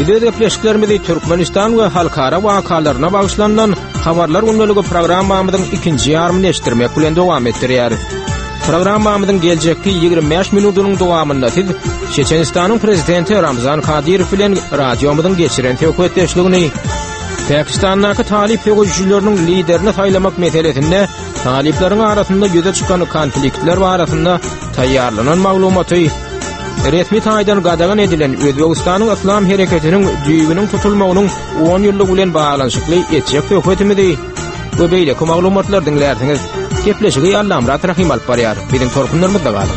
Bize gepleşiklerimizi Türkmenistan we halkara wakalarına bagışlanan habarlar gündəligi programmamyzyň ikinji ýarmyny eşitdirmek bilen dowam etdirýär. Programmamyzyň geljekki 25 minutynyň dowamynda siz Çeçenistanyň prezidenti Ramzan Kadyrow bilen radiomyzyň geçiren töhfetdeşligini, Pakistandaky talip ýögüjçileriniň liderini saýlamak meselesinde talipleriň arasynda ýüze çykan konfliktler barasynda taýýarlanan maglumaty, resmi taýdan gadagan edilen Özbegistanyň Islam hereketiniň düýbüniň tutulmagynyň 10 ýyllyk bilen baglanyşykly etjek töhfetimizi we beýleki maglumatlar dinlersiňiz. Gepleşigi Allamrat Rahim alyp barýar. Biziň torkunlarymyzda galyň.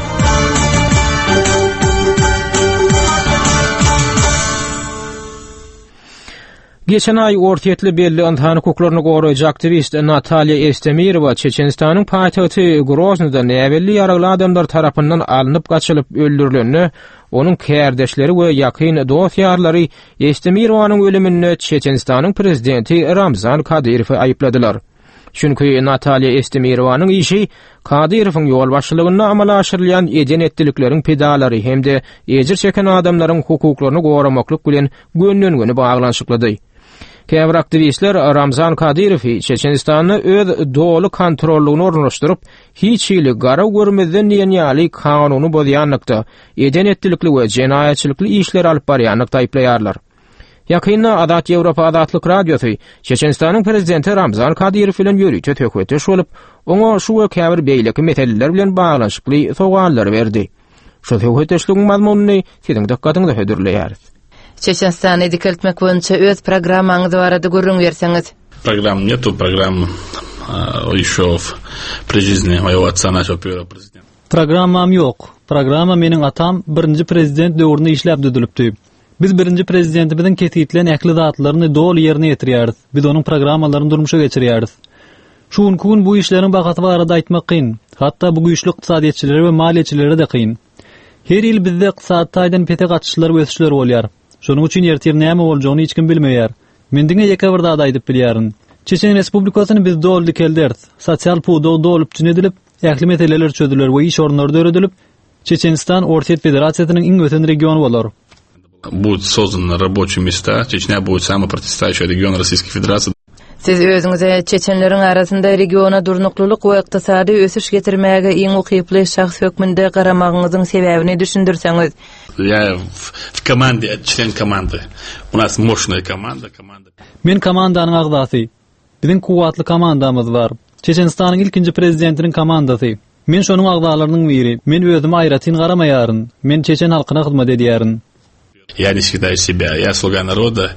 Geçen ay ortaýetli belli insan hukuklaryny goraýjy aktivist Natalya Estemirova Çeçenistanyň paýtagty Groznyda näwelli ýaragly adamlar tarapyndan alınıp gaçylyp öldürilenini, onuň kärdeşleri we ýakyn dostýarlary Estemirowanyň ölümini Çeçenistanyň prezidenti Ramzan Kadyrow aýypladylar. Çünki Natalya Estemirowanyň işi Kadyrowyň ýol başçylygyna amala aşyrylýan eden etdilikleriň pedalary hemde ejir çeken adamlaryň hukuklaryny goramaklyk bilen gönlüňini baglanyşyklady. Käbir aktivistler Ramzan Kadyrowy Çeçenistanyny öz dolu kontrollugyny ornaşdyryp, hiç ýyly gara görmezden ýany kanuny bozýanlykda, eden etdilikli we jenaýatçylykly işler alyp barýanlykda aýplaýarlar. Ýakynda Adat Ýewropa Adatlyk Radiosy Çeçenistanyň prezidenti Ramzan Kadyrow bilen ýörüýte töhfetdeş bolup, oňa şu we käbir beýleki meseleler bilen baglanşykly sowaller berdi. Şu töhfetdeşligiň mazmunyny siziň dikkatyňize hödürleýär. Çeçenistany dikeltmek boýunça öz programmaňyzy barada görüň berseňiz. Программ нету, программ ещё при жизни моего отца нашего первого президента. Programmam ýok. Programma meniň atam birinji prezident döwründe işläp düdülipdi. Biz birinji prezidentimizin kesitlen ähli zatlaryny dol ýerine ýetirýärdiz. Biz onuň programmalaryny durmuşa geçirýärdiz. Şuň kun bu işleriň bahaty barada aýtmak kyn. Hatda bu güýçlü ykdysadyetçilere we maliýetçilere de kyn. Her ýyl bizde ykdysadydan pete gaçyşlar we ösüşler bolýar. Şonuň üçin ertir näme boljagyny hiç kim bilmeýär. Men diňe ýeke bir zat aýdyp bilýärin. Çeçen Respublikasyny biz dol dikeldirdi. Sosial pudo dolup tünedilip, ähli meseleler çözüler we iş ornları öredilip, Çeçenistan Ortaýat Federatsiýasynyň iň öten regiony bolar. Будут созданы рабочие места. Чечня будет самый процветающий регион Российской Федерации. Siz özüňize çeçenleriň arasynda regiona durnukluluk we ykdysady ösüş getirmäge iň ukyply şahs hökmünde garamagyňyzyň sebäbini düşündirseňiz. Я в команде, член команды. У нас мощная команда. Men komandanyň agdasy. Biziň kuwatly komandamyz bar. Çeçenistanyň ilkinji prezidentiniň komandasy. Men şonuň agdalarynyň biri. Men özüme aýratyn garamaýaryn. Men çeçen halkyna hyzmat edýärin. Я не считаю себя. Я слуга народа,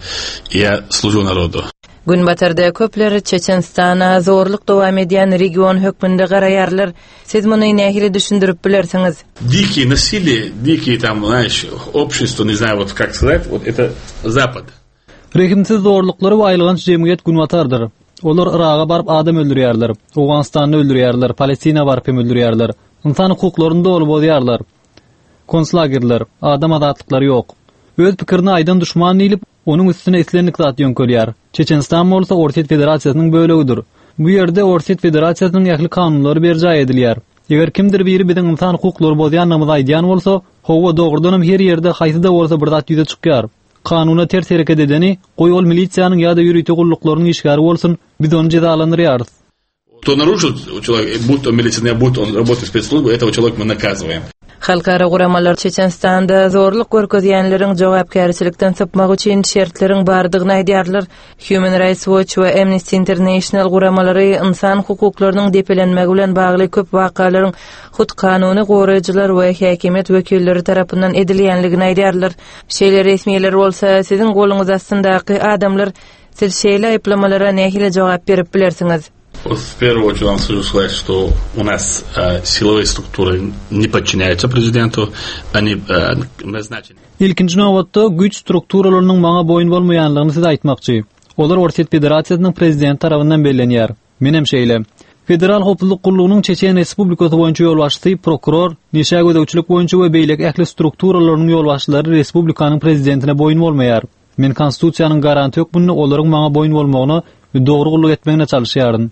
я служу народу. Gün batarda köpleri Çeçenistana zorluk dowam edýän region hökmünde garaýarlar. Siz muny nähili düşündirip bilersiňiz? Дикие насилие, дикие там, знаешь, общество, не знаю, вот как сказать, вот это Запад. Rehimsiz zorluklary we aýlygans jemgyýet gün batardyr. Olar Iraga baryp adam öldürýärler, Awganistany öldürýärler, Palestina baryp öldürýärler. İnsan hukuklaryny dolu bozýarlar. Konslagerler, adam azatlyklary ýok. Öz pikirini aýdan düşman edip, onuň üstüne islenlik zat ýönkelýär. Çeçenistan bolsa Ortaýat Federatsiýasynyň bölegidir. Bu ýerde Ortaýat Federatsiýasynyň ýakly kanunlary berjä edilýär. Eger kimdir biri biziň insan hukuklary bozýannymyzy aýdýan bolsa, howa dogrudanam her ýerde haýsy-da bolsa bir zat ýüze çykýar. Kanuna ters hereket edeni, goý ol milisiýanyň ýa-da ýürüýte gullyklarynyň işgäri bolsun, biz onu cezalandyrýarys. Кто нарушил человек, будь то милиционер, будь он работает в спецслужбе, этого человека мы наказываем. Halkara guramalar Çeçenistanda zorluk görkezýänleriň jogapkärçilikden sapmak üçin şertleriň bardygyny aýdýarlar. Human Rights Watch we Amnesty International guramalary insan hukuklarynyň depelenmegi bilen bagly köp wakalaryň hut kanuny goraýjylar we häkimet wekilleri tarapyndan edilýänligini aýdýarlar. Şeýle resmiýetler bolsa, siziň goluňyz astyndaky adamlar siz şeýle aýplamalara nähili jogap berip bilersiňiz? В первую очередь вам хочу сказать, что у нас силовые структуры не подчиняются президенту, они назначены. İlkinji nowatda güç strukturalarynyň maňa boyun bolmaýanlygyny siz aýtmakçy. Olar Ortaýat Federatsiýasynyň prezidenti tarapyndan bellenýär. Menem şeýle. Federal hukuk gullugynyň Çeçen Respublikasy boýunça ýolbaşçy, prokuror, neşe gödäwçilik boýunça we beýlek ähli strukturalarynyň ýolbaşçylary respublikanyň prezidentine boyun bolmaýar. Men konstitusiýanyň garanty hökmüne olaryň maňa boyun bolmagyny we dogry gulluk etmegine çalışýaryn.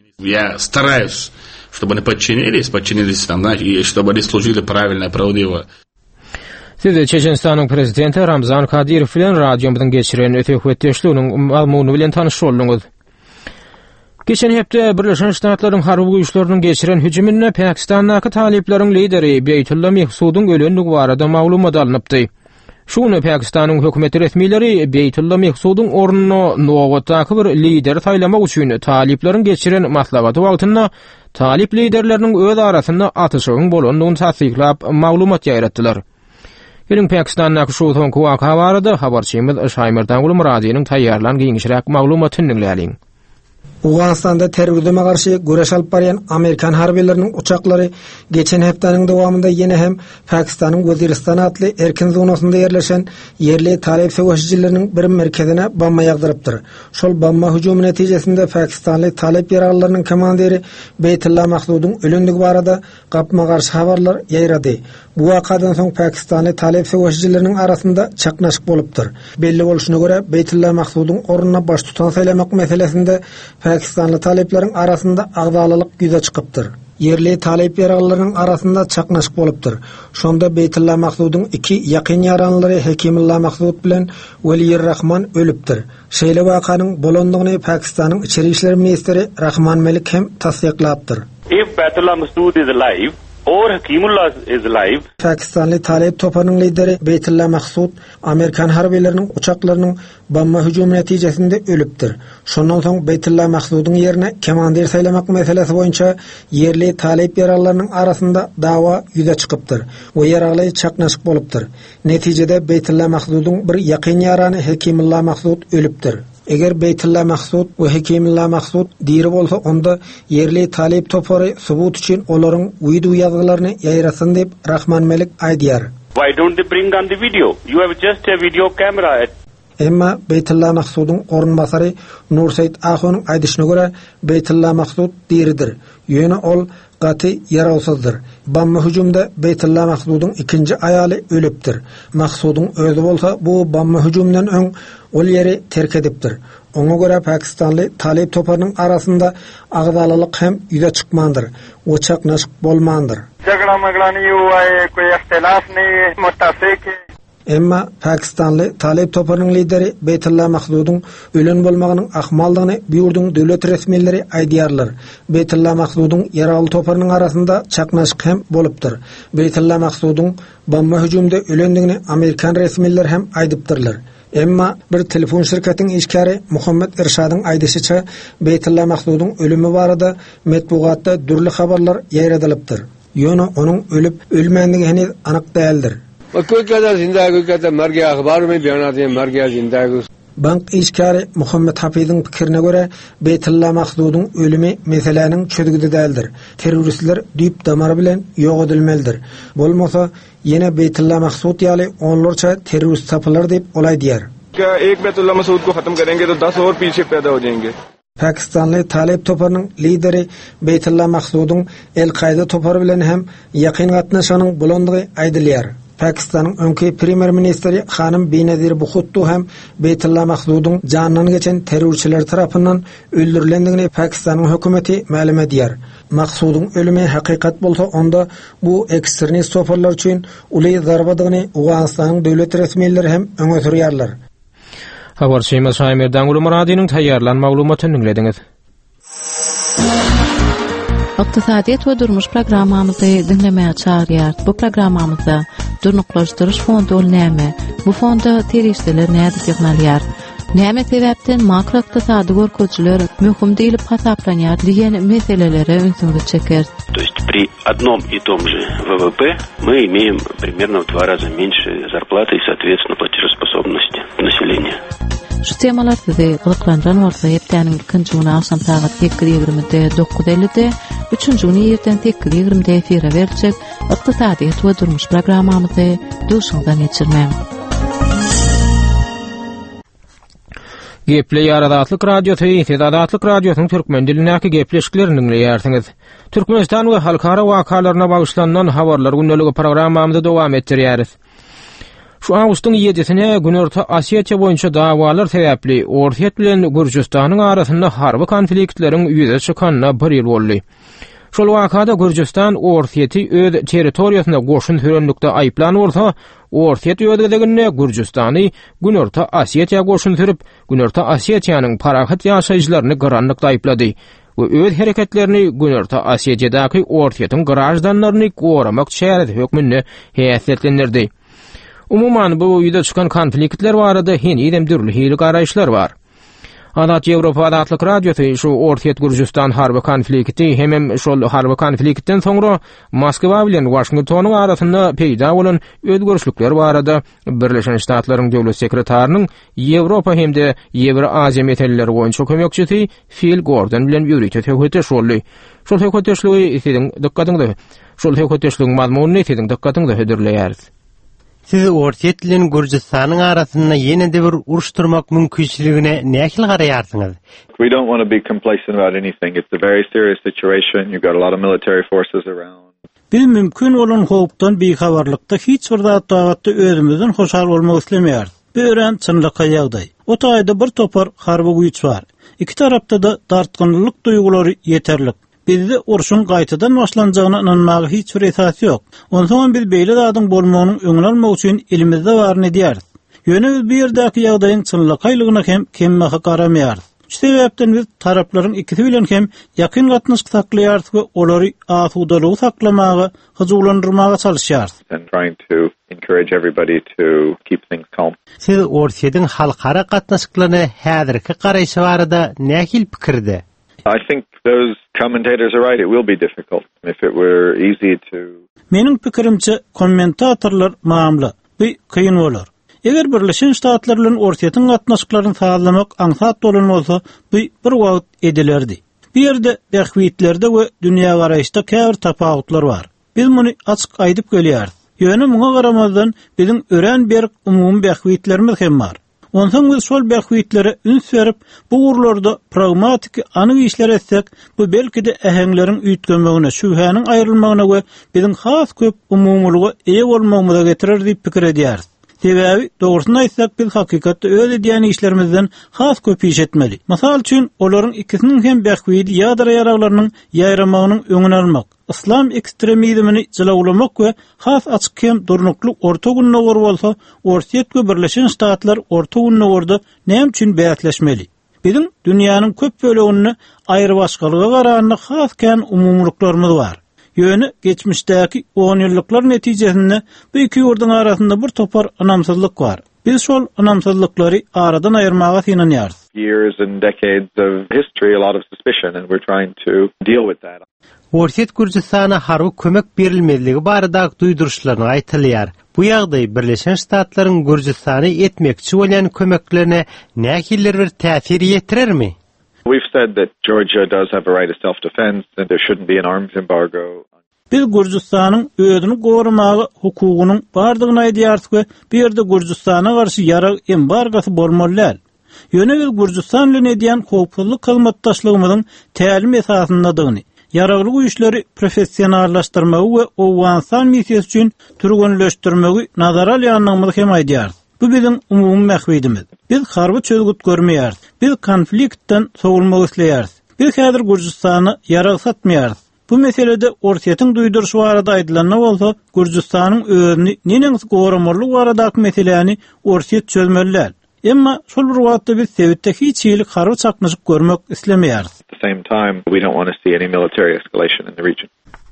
Я стараюсь, чтобы они подчинились там, знаете, и чтобы они служили правильно, правдиво. Siz Çeçenistanyň prezidenti Ramzan Kadyrow bilen radiomyzyň geçiren ötekweteşliginiň mazmuny bilen tanyş boldunuz. Geçen hepde Birleşen Ştatlaryň harby güýçleriniň geçiren hüjümine Pakistandaky talipleriň lideri Beytullah Mehsudyň ölenligi barada maglumat alınıpdy. Şunu Pakistanyň hökümeti resmileri Beytullah Mehsudyň ornuny nowatdaky bir lider taýlamak üçin talipleriň geçiren maslahaty wagtynda talip liderleriniň öz arasynda atyşygyň bolandygyny tasdiklap maglumat ýaýratdylar. Ýöne Pakistandaky şu soňky waka barada habarçymyz Şaýmerdan Gulmuradynyň taýýarlan giňişräk maglumatyny dinläýäliň. Uganistanda terörizme karşı güreş alıp barýan Amerikan harbilerinin uçaklary geçen hepdanyň dowamında ýene hem Pakistan'ın Waziristan atly erkin zonasynda ýerleşen yerli talep söwüşçileriniň bir merkezine bomba ýagdyrypdyr. Şol bomba hüjümi netijesinde Pakistanly talep ýaraglarynyň komandiri Beytullah Mehsudyň ölenligi barada gapma garşy habarlar ýaýrady. Bu wakadan soň Pakistanly talep söwüşçileriniň arasynda çaknaşyk bolupdyr. Belli bolşuna görä Beytullah Mehsudyň ornuna baş tutan saýlamak meselesinde Pakistanly talepleriň arasynda agdalylyk güýze çykypdyr. Yerli talep ýaraglarynyň arasynda çaknaşyk bolupdyr. Şonda Beytullah Mehsudyň iki ýakyn ýaranlary Hekimullah Mehsud bilen Weliyir Rahman ölüpdir. Şeýle wakanyň bolandygyny Pakistanyň içeri işler ministri Rahman Malik hem tasdiklapdyr. If Beytullah Mehsud is alive or Hekimullah is alive, Pakistanly talep topanyň lideri Beytullah Mehsud Amerikan harbileriniň uçaklarynyň bomba hüjümi netijesinde ölüpdir. Şondan soň Beytullah Mehsudyň ýerine komandir saýlamak meselesi boýunça yerli talep ýaraglarynyň arasynda dawa ýüze çykypdyr. O ýaragly çaknaşyk bolupdyr. Netijede Beytullah Mehsudyň bir ýakyn ýarany Hekimullah Mehsud ölüpdir. Eger Beytullah Mehsud we Hekimullah Mehsud diri bolsa onda yerli talep topary subut üçin olaryň video ýazgylaryny ýaýrasyn dep Rahman Malik aýdýar. why don't they bring on the video? You have just a video camera. Emma Beytullah Mehsudyň orunbasary Nursaýid Ahonyň aýdyşyna görä Beytullah Mehsud diridir. Ýöne ol gaty ýarawsyzdyr. Bomba hüjümde Beytullah Mehsudyň ikinji aýaly ölüpdir. Mehsudyň özü bolsa bu bomba hüjümden öň ol ýeri terk edipdir. Oňa görä Pakistanly talep toparynyň arasynda agdalylyk hem ýüze çykmandyr. O çaknaşyk bolmandyr. झगड़ा मगड़ा नहीं हुआ है, कोई इख्तिलाफ नहीं है, मुत्तफिक है. Emma Pakistanly talep toparynyň lideri Beytullah Mehsudyň ölen bolmagynyň ahmaldygyny buýurdyň döwlet resmileri aýdýarlar. Beytullah Mehsudyň ýaraly toparynyň arasynda çaknaşyk hem bolupdyr. Beytullah Mehsudyň bomba hüjümde ölendigini Amerikan resmileri hem aýdypdyrlar. Emma bir telefon şirketiniň işgäri Muhammed Irşadyň aýdyşyça Beytullah Mehsudyň ölümi barada metbugatda dürli habarlar ýaýradylypdyr. Ýöne onuň ölüp ölmänligi henüz anyk däldir. कोई कहता जिंदा है, कोई कहता मर गया, अखबार में बयान हैं मर गया जिंदा है. Bank işgäri Muhammed Hafizyň pikirine görä Beytullah Mehsudyň ölümi meseleniň çözgüde däldir. Teröristler düýp damary bilen ýok edilmelidir. Bolmasa ýene Beytullah Mehsud ýaly onlarça terörist tapylar dep olaýdýar. क्या एक बैतुल्लाह मसूद को खत्म करेंगे तो 10 और पीछे पैदा हो जाएंगे. Pakistanly talep toparynyň lideri Beytullah Mehsudyň El-Qaida topary bilen hem ýakyn gatnaşanyň bolandygy aýdylýar. Pakistanyň öňki premier ministri Hanym Benazir Bhutto hem Beytullah Mehsudyň janyny geçen terörçiler tarapyndan öldürilendigini Pakistanyň hökümeti ma'lum edýär. Mehsudyň ölümi hakykat bolsa onda bu ekstremist toparlar üçin uly zarbadygyny Uganistanyň döwlet resmileri hem öňe sürýärler. Habarçymyz Şaýmerdan Gulmuradynyň taýýarlan maglumatyny dinlediňiz. Iqtisadiyet we durmuş programmamyzy dinlemäge çagyrýar. Bu programmamyzda Durnuklaşdyryş fondy ol näme? Bu fonda terişdeler näde ýagnalýar? Näme sebäpden makroiqtisady görkezçiler möhüm diýilip hasaplanýar diýen meselelere öňsüňde çeker. То есть при одном и том же ВВП мы имеем примерно в 2 раза меньше зарплаты и, соответственно, платежеспособности населения. Şu temalar sizi gyzyklandyran bolsa hepdeniň ikinji güni akşam saat 8:20-de 9:50-de, üçünji güni ýerden 8:20-de efire berilýär. Iqtisadiyet we durmuş programmamyzy duşuňdan geçirmem. Gepli Ýaradatlyk radio Ýaradatlyk radiosynyň türkmen dilindäki gepleşiklerini dinleýärsiňiz. Türkmenistan we halkara wakalaryna bagyşlanan habarlar gündäligi programmamyzda dowam etdirýäris. Şu awgustyň 7-sine Günorta Asiýa boýunça dawalar sebäpli Orta bilen Gürjistanyň arasynda harby konfliktleriň ýüze çykanyna bir ýyl boldy. Şol wakada Gürcistan Ortiyeti öz territoriýasyna goşun sürenlikde aýplan bolsa, Ortiyet ödegine Gürcistany Günorta Asiyetiýa goşun sürüp, Günorta Asiyetiýanyň parahat ýaşaýjylaryny gıranlykda aýplady. We öz hereketlerini Günorta Asiyetiýadaky Ortiyetin garajdanlaryny goramak şähereti hökmünde häsiýetlendirdi. Umuman bu ýyda çykan konfliktler barada henüýem dürli hili garaýşlar bar. Adat Ýewropa adatlyk radiosu şu Ortiyet Gürcistan harby konflikti hemem şol harby konfliktden soňra Moskwa bilen Washingtonyň arasynda peýda bolan özgörüşlikler barada Birleşen Ştatlaryň döwlet sekretarynyň Ýewropa hemde Ýewroaziýa meselelleri boýunça kömekçisi Phil Gordon bilen ýürüýte töhüte şolly. Şol höküteşligi isiň dikkatyňda, şol höküteşligiň mazmunyny isiň dikkatyňda hödürleýär. Siz Ortiyet bilen Gürcistanyň arasynda ýene-de bir uruşdurmak mümkinçiligine nähil garaýarsyňyz? We don't want to be complacent about anything. It's a very serious situation. You've got a lot of military forces around. Biz mümkin olan howpdan beýhabarlykda hiç bir zatda özümizden hoşal bolmak islemeýär. Bören çynlyka ýagdaý. O taýda bir topar harby güýç bar. İki tarapda da dartgynlyk duýgulary ýeterlik. Bizde uruşun gaýtadan başlanjagyna inanmagy hiç bir esas ýok. Onsoň biz beýle zadyň bolmagynyň öňüne almak üçin elimizde barny diýäris. Ýöne biz bir ýerdäki ýagdaýyň çynlykaýlygyna hem kemmäge garamayarys. Şu sebäpden biz taraplaryň ikisi bilen hem ýakyn gatnaşyk saklaýarys we olary asudalygy saklamagy, hyjullandyrmagy çalışýarys. And trying to encourage everybody to keep things calm. Siz Ortiýetiň halkara gatnaşyklaryna häzirki garaýşy barada nähil pikirde? I think those commentators are right. It will be difficult. If it were easy to... Menin pikirimçe kommentatorlar maamly. Bu kıyın bolar. Eger Birleşen Ştatlar bilen Ortiýetiň gatnaşyklaryny sağlamak aňsat bolan bolsa, bu bir wagt edilerdi. Bir ýerde bähwitlerde we dünýä garaýşda käbir tapawutlar bar. Biz muny açyk aýdyp gelýär. Ýöne muňa garamazdan biziň ören bir umumy bähwitlerimiz hem bar. Ondan biz şol bähwitlere üns berip, bu urlarda pragmatik anyk işler etsek, bu belki de äheňleriň üýtgenmegine, şübhäniň aýrylmagyna we biziň has köp umumlygy eýe bolmagymyza getirer diýip pikir edýäris. Sebäbi dogrusyny aýtsak, biz hakykatda öz edýän işlerimizden has köp iş etmeli. Masal üçin, olaryň ikisiniň hem bähwidi ýa-da ýaraglarynyň ýaýramagynyň öňüne almak, islam ekstremizmini jylawlamak we has açyk hem durnukly orta günnäwr bolsa, Ortiýet we Birleşen Ştatlar orta günnäwrde näme üçin bäsleşmeli? Biziň dünýäniň köp bölegini aýry başgalyga garanyny has kän umumlyklarymyz bar. Ýöne geçmişdäki 10 ýyllyklar netijesinde bu iki ýurduň arasynda bir topar anamsızlyk bar. Biz şol anamsızlyklary aradan aýyrmaga synanýarys. Years and decades of history, a lot of suspicion, and we're trying to deal with that. Ortiýet Gürcistana harby kömek berilmezligi barada duýduruşlaryny aýtylýar. Bu ýagdaý Birleşen Ştatlaryň Gürcistany etmekçi bolan kömeklerine nähiller bir täsir ýetirermi? We've said that Georgia does have a right of self-defense and there shouldn't be an arms embargo. Biz Gürcistanyň özüni goramagy hukugynyň bardygyny aýdýarys we bir ýerde Gürcistana garşy ýarag embargasy bolmaly. Ýöne biz Gürcistan bilen edýän howpsuzlyk hyzmatdaşlygymyzyň tälim esasyndadygyny, ýaragly güýçleri professionallaşdyrmagy we Owganistan missiýasy üçin türgünleşdirmegi nazara alýanlygymy hem aýdýarys. Bu bizim umumy mähwidimiz. Biz harby çözgüt görmeýäris. Biz konfliktden sowulmak isleýäris. Biz häzir Gürcistany ýarag satmaýarys. Bu meselede Ortiýetiň duýdurşy barada aýdylanyna bolsa, Gürcistanyň özüni nenen goramarlyk baradaky meseleni Ortiýet çözmeli. Emma şol bir wagtda biz sebitde hiç ýylyk harby çaknaşyk görmek islemeýäris. At the same time, we don't want to see any military escalation in the region.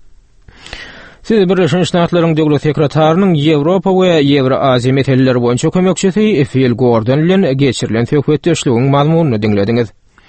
Siz Birleşen Ştatlaryň döwlet sekretarynyň Ýewropa we Ýewroaziýa meselelleri boýunça kömekçisi Phil Gordon bilen geçirilen söhbetdeşligiň mazmunyny dinlediňiz.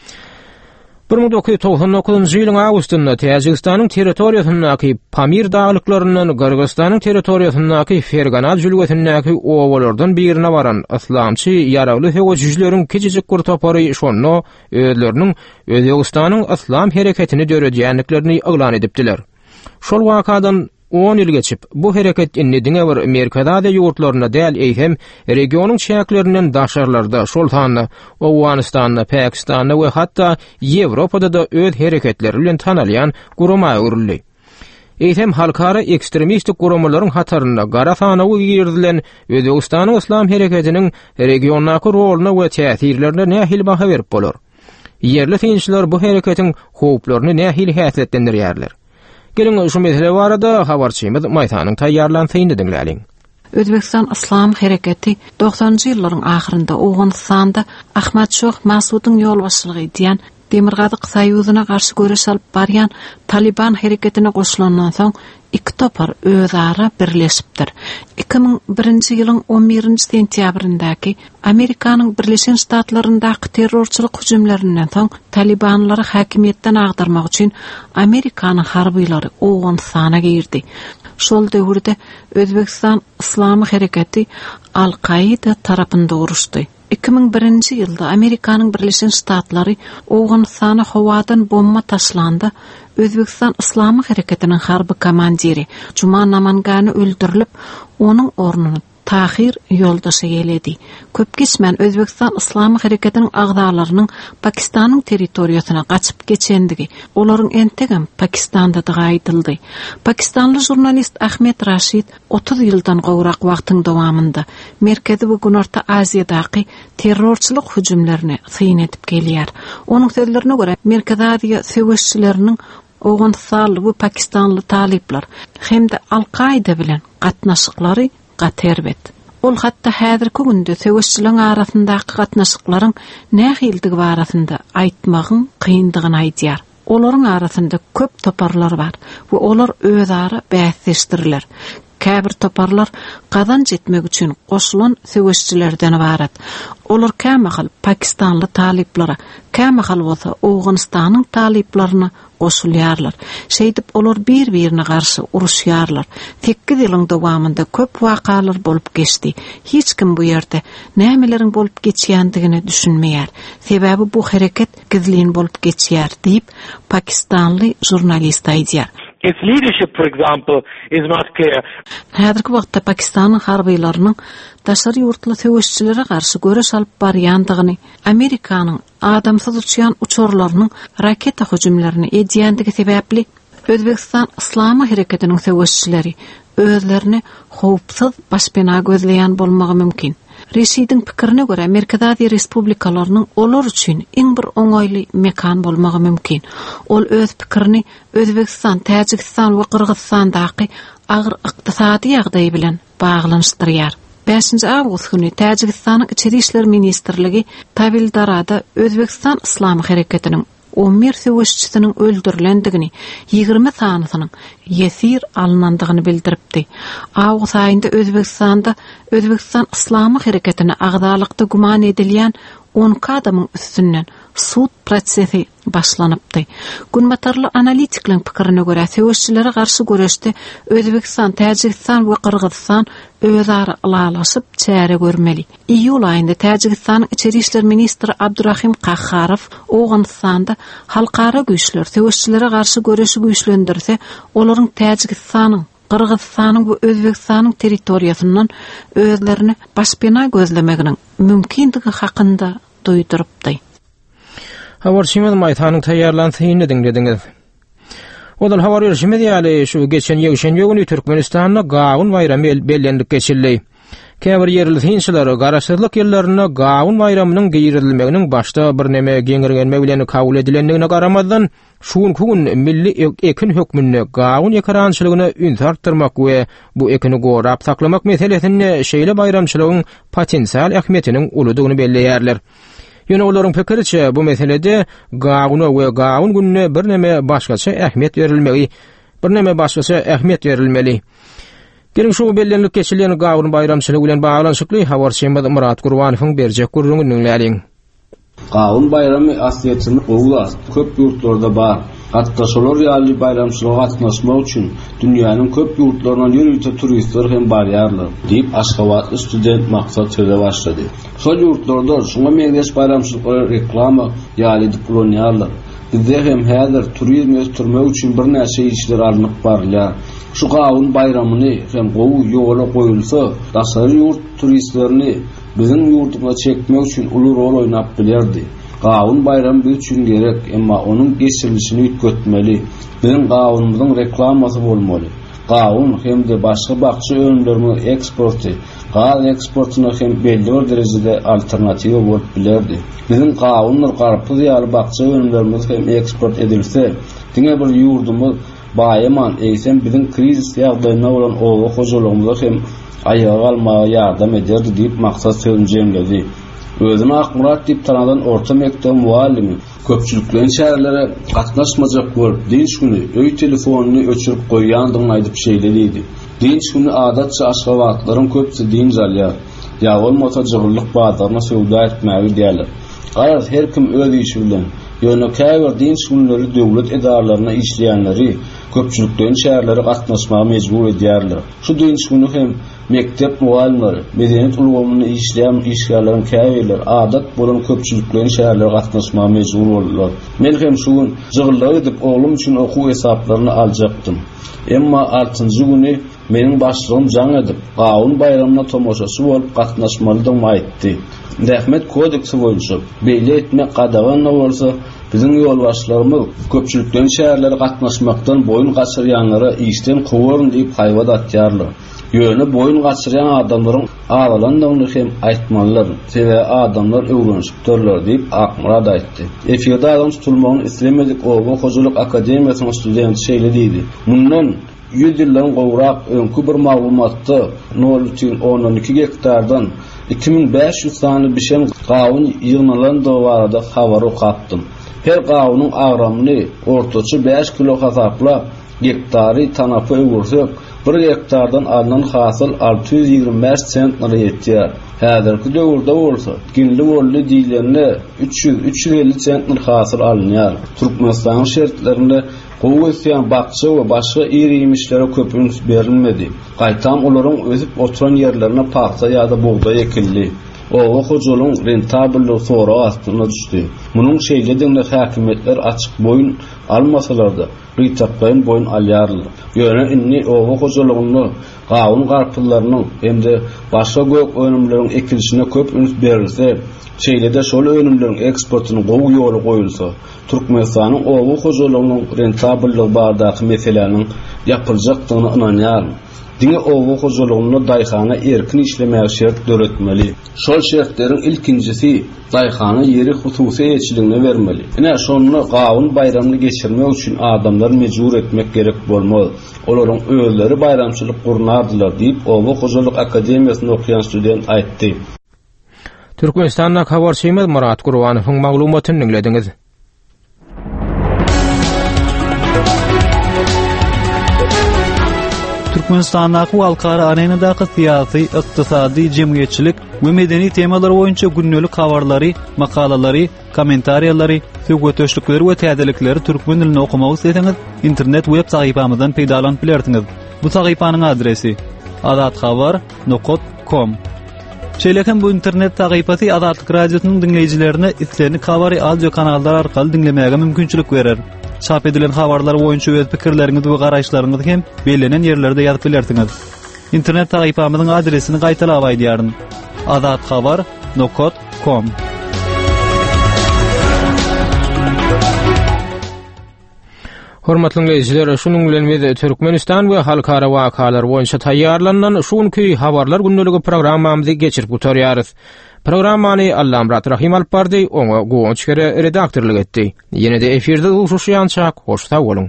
1999-njy ýylyň awgustynda Täjikistanyň territoriýasyndaky Pamir daglyklarynyň Gyrgyzstanyň territoriýasyndaky Fergana jülgesindäki owalardan birine baran islamçy ýaragly höwejçileriň kiçijik bir topary şonno özleriniň Özbegistanyň islam hereketini döredýänliklerini ýaglan edipdiler. Şol wakadan 10 ýyl geçip bu hereket innediňe bir Amerikada da ýurtlaryna däl eýhem regionyň çäklerinden daşarlarda şol tanyny Owganistanda, Pakistanda we hatda Ýewropada da öz hereketleri bilen tanalýan guruma öwrüldi. Eýhem halkara ekstremistik gurumalaryň hataryna gara sanawy ýerdilen Özbegistanyň islam hereketiniň regiondaky roluny we täsirlerine nähil baha berip bolar. Yerli synçylar bu hereketiň howplaryny nähil häsiýetlendirýärler. Gelin şu mesele barada habarçymyz Maytanyň taýýarlanýyny dinläliň. Özbekistan İslam Hareketi 90-njy ýyllaryň ahyrynda Owganystanda Ahmadşoh Masudyň ýolbaşçylygy diýen Demirgazyk Soýuzyna garşy göreş alyp barýan Taliban hareketine goşulandan soň iki topar özara birleşipdir. 2001-nji ýylyň 11-nji sentýabryndaky Amerikanyň Birleşen Ştatlaryndaky terrorçylyk hüjümlerinden soň Talibanlary hakimiýetden agdarmak üçin Amerikanyň harbiýlary Owganystana girdi. Şol döwürde Özbekistan İslam Hareketi Al-Qaida tarapynda uruşdy. 2001-nji ýylda Amerikanyň Birleşen Ştatlary Owganystana howadan bomba taşlandy. Özbekistan İslam Hareketiniň harby komandiri Juma Namangany öldürilip, onuň ornuny Tahir ýoldaşy geledi. Köp geçmän Özbekistan İslam Hareketiniň agdalarynyň Pakistanyň territoriýasyna gaçyp geçendigi, olaryň entegem Pakistanda aýdyldy. Pakistanly jurnalist Ahmet Rashid 30 ýyldan gowrak wagtyň dowamında Merkezi we Günarta Aziýadaky terrorçylyk hüjümlerini syn edip gelýär. Onuň sözlerine görä Merkezi Aziýa söwüşçileriniň Owganystany we Pakistanly taliplar hemde Al-Qaida bilen gatnaşyklary gaterbet. Ol hatda häzirki günde söwüşçilerin arasyndaky gatnaşyklaryň nähildigi barasynda aýtmagyň kyndygyny aýdýar. Olaryň arasynda köp toparlar bar we olar özara bäsleşdirirler. Käbir toparlar kazanç etmek üçin goşulan söwüşçilerden barat. Olar kämahal Pakistanly taliplara, kämahal bolsa Owganystanyň taliplaryna goşulýarlar. Şeýdip olar bir-birine garşy uruşýarlar. 8 ýylyň dowamında köp wakalar bolup geçdi. Hiç kim bu ýerde nämeleriň bolup geçýändigini düşünmeýär. Sebäbi bu hareket gizlin bolup geçýär diýip Pakistanly jurnalist aýdýar. Its leadership, for example, is not clear. Häzirki wagtda Pakistanyň harbiýlarynyň daşary ýurtly söwüşçilere garşy göreş alyp barýandygyny, Amerikanyň adamsyz uçýan uçurlarynyň raketa hüjümlerini edýändigi sebäpli Özbekistan İslam Hareketiniň söwüşçileri özlerini howpsyz başpena gözleýän bolmagy mümkin. Reşidin pikirine göre Merkezi Respublikalarynyň olar üçin iň bir oňaýly mekan bolmagy mümkin. Ol öz pikirini Özbekistan, Täjikistan we Kyrgyzstandaky agyr ykdysady ýagdaý bilen baglanşdyrýar. 5-nji awgust günü Täjikistanyň Içeri işler ministrligi Tabildarada Özbekistan İslam Hareketiniň 11 söwüşçisiniň öldürilendigini, 20 sanysynyň ýesir alynandygyny bildiripdi. Awgust aýynda Özbekistan İslam Hareketine agdalykda guman edilýän 10 adamyň üstünden sud prosesi başlanypdy. Günbatarly analitikliň pikirine görä söwüşçilere garşy göreşde Özbekistan, Täjikistan we Kyrgyzstan özara alalaşyp çäre görmeli. Iýul aýynda Täjikistanyň Içeri işler ministri Abdurrahim Qahharow Owganystanda halkara güýçler söwüşçilere garşy göreşi güýçlendirse, olaryň Täjikistanyň, Kyrgyzstanyň we Özbekistanyň territoriýasyndan özlerini başpena gözlemeginiň mümkindigi hakynda duýdurupdy. Habarçymyz Maytanyň taýýarlanýyny dinlediňiz. Odal habar berişimiz ýaly şu geçen ýegşenýe günü Türkmenistanda Gawun bayramy bellendik geçildi. Käbir ýerli hinçiler garaşsyzlyk ýyllaryna Gawun bayramynyň giýirilmeginiň başda bir neme geňirgenme bilen kabul edilendigine garamazdan şuň gün milli ekin hökmünde Gawun ýekarançylygyna üns artdyrmak we bu ekini gorap saklamak meselesinde şeýle bayramçylygyň potensial ähmiýetiniň uludygyny belleýärler. Ýöne olaryň pikiriçe bu meselede Gawuna we Gawun gününe bir neme başgaça ähmiýet berilmeli. Gelin şu bellenlik geçilen Gawun bayramçylygy bilen baglanşykly habarçymyz Murat Gurbanowyň berjek gurrungy dinläliň. Gawun bayramy asliyetini gowlar, köp ýurtlarda bar. Hatda şolar ýaly bayramçylyga gatnaşmak üçin dünýäniň köp ýurtlaryna ýörüýte turistler hem barýarlar, diýip Aşgabatly student maksat söze başlady. Şol ýurtlarda şuňa meňdeş bayramçylyklara reklama ýaly diplomýarlar. Bizde hem häzir turizm ösdürmek üçin bir näçe işler alınıp barýar. Şu Gawun bayramyny hem gowy ýola goýulsa, daşary ýurt turistlerini bizim ýurtuma çekmek üçin uly rol oýnap bilerdi. Gawun bayram biz üçin gerek, emma onuň geçirilişini üýtgetmeli. Bizim Gawunymyzyň reklamasy bolmaly. Gawun hemde başga bakçy önümlerimi eksporty, gaz eksportyna hem belli bir derejede alternatiwa bolup bilerdi. Bizim Gawunlar garpyz ýaly bakçy önümlerimiz hem eksport edilse, diňe bir ýurdumyz Baýaman eýsem biziň krizis ýagdaýyna bolan owa hojulygymyza hem ayağa almaga ýardam ederdi diýip maksat sözünjemledi. Özüne Akmurat diýip tanadan orta mektep muallimi köpçülükden şäherlere gatnaşmajak bolup dinç güni öý telefonuny öçürüp goýýandygyny aýdyp şeýlediydi. Dinç güni adatça aşgabatlaryň köpsi din zalýar. Ya olmasa jygyrlyk bazaryna söwda etmäge diýerler. Gaýat her kim öz işi bilen ýöne käbir dinç günleri döwlet edaralaryna işleýänleri köpçülükden şäherlere gatnaşmaga mejbur edýärler. Şu dinç güni hem mektep muallimleri, medeniýet ulgamyny işleýän işgärlerin käbirler adat bolan köpçülükden şäherlere gatnaşmaga mejbur boldular. Men hem şu gün jygyrlyk edip oglum üçin okuw hesaplaryny aljaktym. Emma 6-njy güni meniň başlygym jaň edip Gawun bayramyna tomoşasy bolup gatnaşmalydygymy aýtdy. Rahmet kodeksi boýunça beýle etmek gadagana bolsa biziň ýolbaşlarymyz köpçülükden şäherlere gatnaşmakdan boyun gaçyrýanlara işden gowurun diýip haýbat atýarlar. Ýöne boyun gaçyrýan adamlaryň ağalandygyny hem aýtmalylar. Sebe adamlar öwrenişip durlar diýip Akmurat aýtdy. Efirde adam tutulmagyny islemedik owa hojuluk akademiýasynyň studenti şeýlediydi. Mundan 100 ýyldan gowrak öňkü bir maglumatda 0,12 hektardan 2500 tane bişen gawun ýygnalandygy barada habar okapdym. Her gawunyň agramyny ortaça 5 kilo hasapla hektary tanapy öwürsek 1 hektardan alınan hasyl 625 sentnere ýetýär. Häzirki döwürde bolsa ginli bolly diýilende 300-350 sentner hasyl alınýar. Türkmenistan şertlerinde gowy bakçy we başga iri ýemişlere köpüns berilmedi. Gaýtam olaryň özüp oturan ýerlerine paxta ýa-da buğday ekildi. Owa hojuluň rentabillygy sora astyna düşdi. Munyň şeýledinde häkimetler açyk boyun almasalarda rytapdan boyun alýarlar. Ýöne inni owa hojulugyny gawun garpyllarynyň hemde başga gök önümleriň ekilişine köp üns berilse, şeýlede şol önümleriň eksportyny gowy ýoly goýulsa, Türkmenistanyň owa hojulugynyň rentabillygy baradaky meselelerini ýapyljakdygyna inanýar. Diňe owa hojulugyny daýhana erkin işlemäge şert döretmeli. Şol şertleriň ilkinjisi daýhana ýeri hususy eçiligine bermeli. Ine şonu gawun bayramyny geçirmek üçin adamlar mejbur etmek gerek bolmaz. Olaryň özleri bayramçylyk gurnardylar diýip owa hojuluk akademiýasyny okuyan student aýtdy. Türkmenistan'da habarçymyz Murat Gurwanowyň maglumatyny dinlediňiz. Türkmenistan'daki halkara arenadaky syýasy, ykdysady, jemgyýetçilik we medeni temalar boýunça günnälik habarlary, makalalary, kommentariýalary, söwgetöşlikleri we täzelikleri türkmen dilinde okumagy isteseňiz, internet web sahypamyzdan peýdalanyp bilersiňiz. Bu sahypanyň adresi adatxabar.com. Şeýlekem bu internet sahypasy Adatlyk radiosynyň dinleýijilerine islerini kabary audio kanallar arkaly dinlemäge mümkinçilik berer. Çap edilen habarlar boýunça öz pikirleriňizi we garaşlaryňyzy hem belenen ýerlerde ýazyp bilersiňiz. İnternet sahypamyzyň adresini gaýtalap aýdýaryn. adatxabar.com. Hormatly dinleýijiler, şunuň bilen biz Türkmenistan we halkara wakalar boýunça taýýarlanan şunky habarlar günneligi programmamyzy geçirip gutarýarys. Programmany Allamrat Rahim alpardy, oňa goňçkere redaktorlyk etdi. Ýene-de efirde uşuşýançak, hoşsa boluň.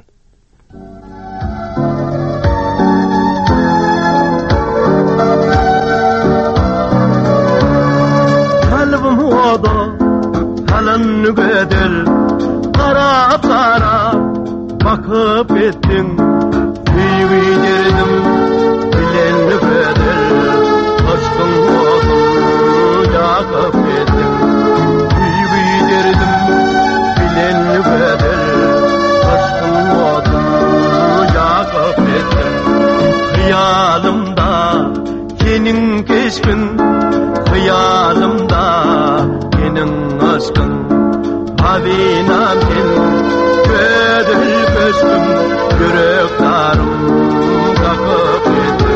Kalbim wada, halan nügedel, qarap bakıp ettin, büyüyerdim, bilen nügedel, aşkın wada. Yakıp ettim, büyüyerdim, bilen bedel, aşkın odunu yakıp ettim. Hıyalımda, senin keşfin, hıyalımda, senin aşkın. Havinam senin, bedel köşküm, yüreklerim kakıp ettim.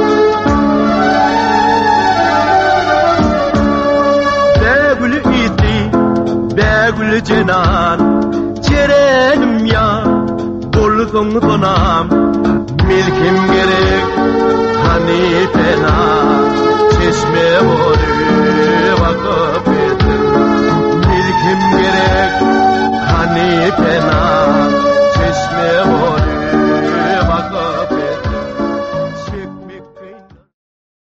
Begül cenan, çerenim ya, bolsun donam, milkim gerek, hani fena, çeşme